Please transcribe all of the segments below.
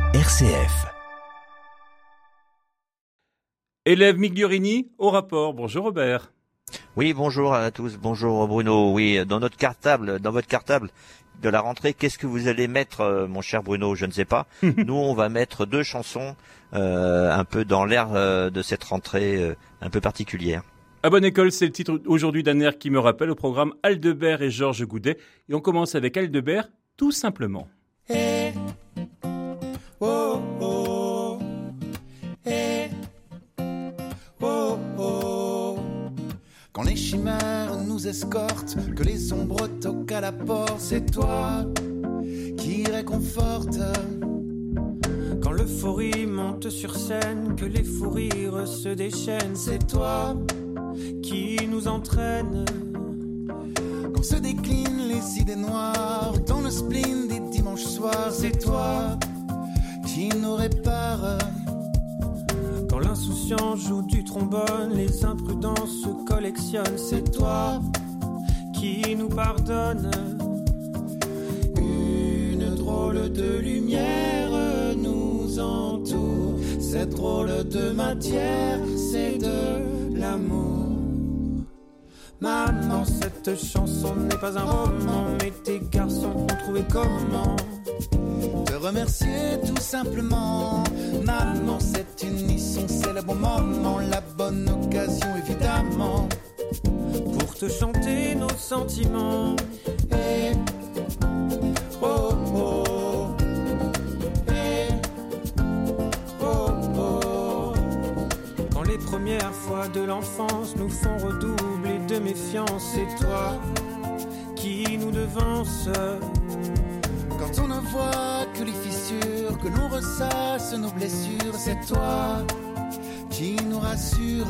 RCF. Élève Migliorini au rapport. Bonjour Robert. Oui, bonjour à tous. Bonjour Bruno. Oui, dans votre cartable de la rentrée, qu'est-ce que vous allez mettre, mon cher Bruno? Je ne sais pas. Nous, on va mettre 2 chansons un peu dans l'air de cette rentrée un peu particulière. À bonne école, c'est le titre aujourd'hui d'un air qui me rappelle au programme Aldebert et Georges Goudet. Et on commence avec Aldebert, tout simplement. Hey, oh, oh, hey, oh, oh. Quand les chimères nous escortent, que les ombres toquent à la porte, c'est toi qui réconforte. Quand l'euphorie monte sur scène, que les fous rires se déchaînent, c'est toi qui nous entraîne. Quand se déclinent les idées noires dans le spleen des dimanches soirs, c'est toi qui nous répare. Quand l'insouciance joue du trombone, les imprudences se collectionnent, c'est toi qui nous pardonne. Une drôle de lumière nous entoure, cette drôle de matière, c'est de l'amour. Maman, cette chanson n'est pas un roman, mais tes garçons ont trouvé comment te remercier tout simplement. Maman, cette unisson, c'est le bon moment, la bonne occasion évidemment pour te chanter nos sentiments. Hey, oh, oh, hey, oh, oh. Quand les premières fois de l'enfance nous font redoubler de méfiance, c'est toi qui nous devance. Quand on ne voit que les fissures, que l'on ressasse nos blessures, c'est toi qui nous rassure.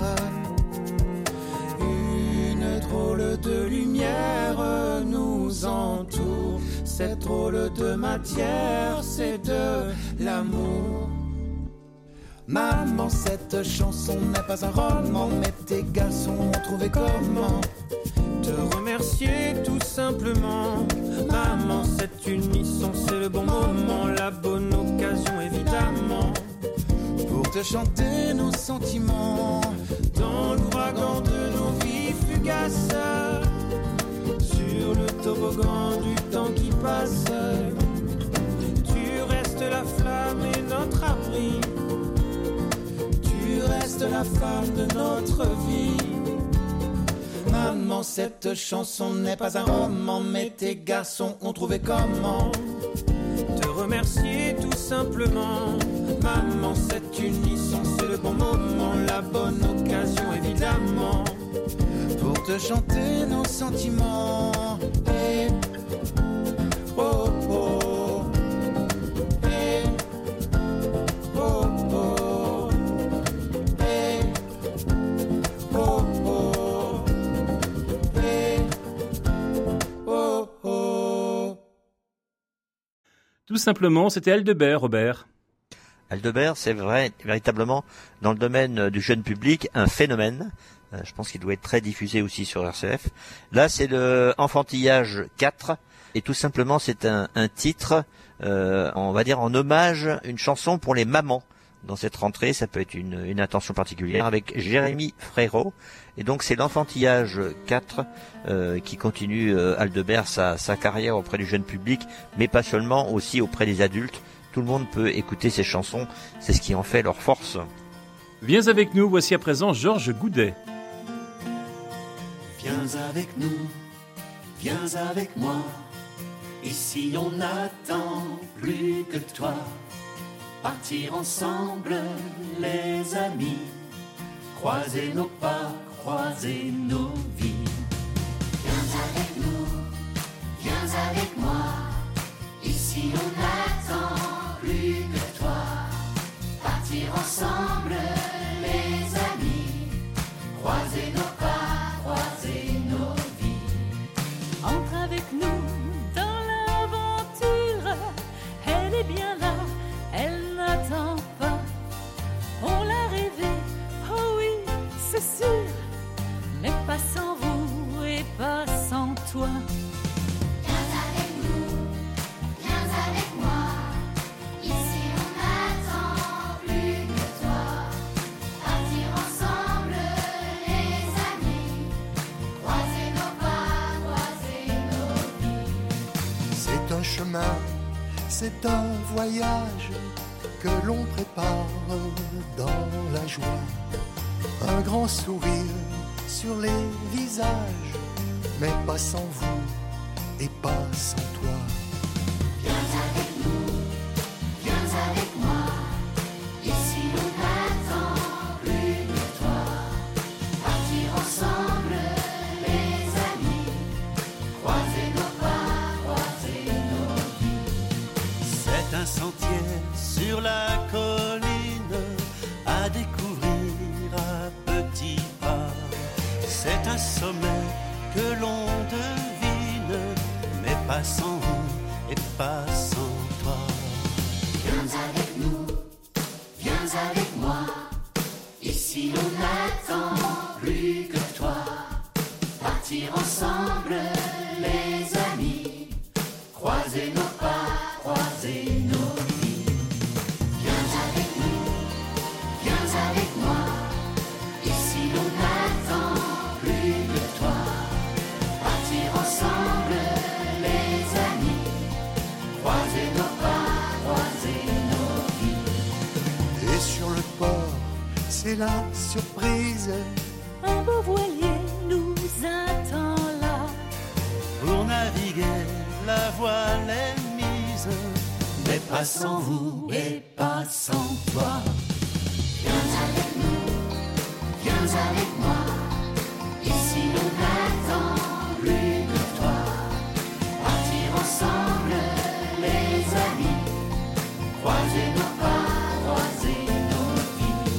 Une drôle de lumière nous entoure, cette drôle de matière, c'est de l'amour. Maman, cette chanson n'est pas un roman, mais tes garçons ont trouvé comment te remercier tout simplement. Maman, cette unisson, c'est le bon moment, la bonne occasion évidemment pour te chanter nos sentiments dans l'ouragan de nos vies fugaces, sur le toboggan du temps qui passe. Tu restes la flamme et notre abri, tu restes la femme de notre vie. Maman, cette chanson n'est pas un roman, mais tes garçons ont trouvé comment te remercier tout simplement. Maman, cette unisson, c'est le bon moment, la bonne occasion évidemment pour te chanter nos sentiments. Hey, oh, oh, hey, oh, oh, hey, oh, oh, hey, oh, oh. Tout simplement, c'était Aldebert, Robert. Aldebert, c'est vrai, véritablement, dans le domaine du jeune public, un phénomène. Je pense qu'il doit être très diffusé aussi sur RCF. Là, c'est le Enfantillage 4. Et tout simplement, c'est un titre, on va dire en hommage, une chanson pour les mamans. Dans cette rentrée, ça peut être une intention particulière avec Jérémy Frérot. Et donc, c'est l'Enfantillage 4 qui continue, Aldebert, sa carrière auprès du jeune public, mais pas seulement, aussi auprès des adultes. Tout le monde peut écouter ces chansons, c'est ce qui en fait leur force. Viens avec nous, voici à présent Georges Goudet. Viens avec nous, viens avec moi, ici on n'attend plus que toi. Partir ensemble, les amis, croiser nos pas, croiser nos vies. Viens avec nous, viens avec moi, ici on n'attend plus que toi. Partir ensemble, les amis, croiser nos pas, croiser nos vies. Entre avec nous dans l'aventure, elle est bien là, elle n'attend pas. On l'a rêvé, oh oui, c'est sûr, mais pas sans vous et pas sans toi. Viens avec nous, viens avec moi, ici on a C'est un voyage que l'on prépare dans la joie. Un grand sourire sur les visages, mais pas sans vous et pas sans toi. Viens avec nous, viens avec moi. Ici on n'attend plus que toi. Partir ensemble, les amis. Croiser nos pas, croiser nos vies. C'est un sentier sur la colline à découvrir à petits pas. C'est un sommet que l'on devine, mais pas sans vous et pas sans toi. Viens avec nous, viens avec moi. Ici on n'attend plus que toi. Partir ensemble, les amis. Croiser nos pas, croiser nos vies. Viens avec nous, viens avec moi. Ici on n'attend plus que toi. Partir ensemble, les amis. Croiser nos pas, croiser nos vies. Et sur le port, c'est la surprise. Un beau voilier nous attend là. Pour naviguer, la voile est mise, mais pas sans vous et pas sans toi. Viens avec nous, viens avec moi. Ici on n'attend plus que toi. Partir ensemble, les amis. Croiser nos pas, croiser nos vies.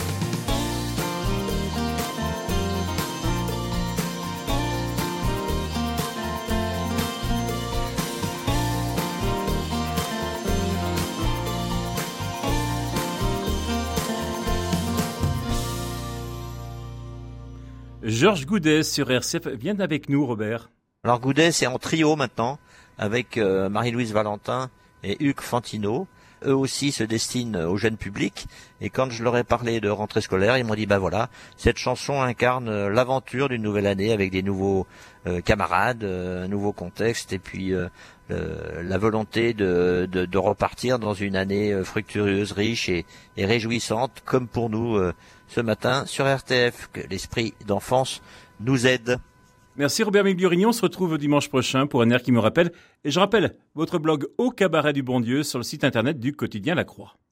Georges Goudet sur RCF. Viens avec nous, Robert. Alors Goudet, c'est en trio maintenant, avec Marie-Louise Valentin et Hugues Fantino. Eux aussi se destinent au jeune public. Et quand je leur ai parlé de rentrée scolaire, ils m'ont dit, voilà, cette chanson incarne l'aventure d'une nouvelle année avec des nouveaux camarades, un nouveau contexte, et puis la volonté de repartir dans une année fructueuse, riche et réjouissante, comme pour nous ce matin sur RTF. Que l'esprit d'enfance nous aide. Merci Robert Migliorigny, on se retrouve dimanche prochain pour un air qui me rappelle. Et je rappelle votre blog Au Cabaret du Bon Dieu sur le site internet du quotidien La Croix.